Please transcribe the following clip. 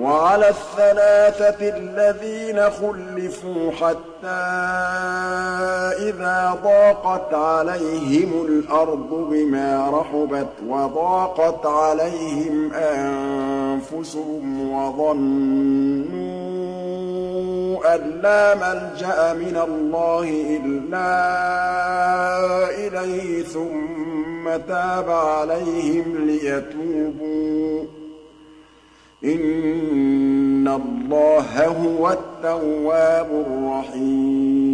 وعلى الثلاثة الذين خلفوا حتى إذا ضاقت عليهم الأرض بما رحبت وضاقت عليهم أنفسهم وظنوا أن لا ملجأ من الله إلا إليه ثم تاب عليهم ليتوبوا إن الله هو التواب الرحيم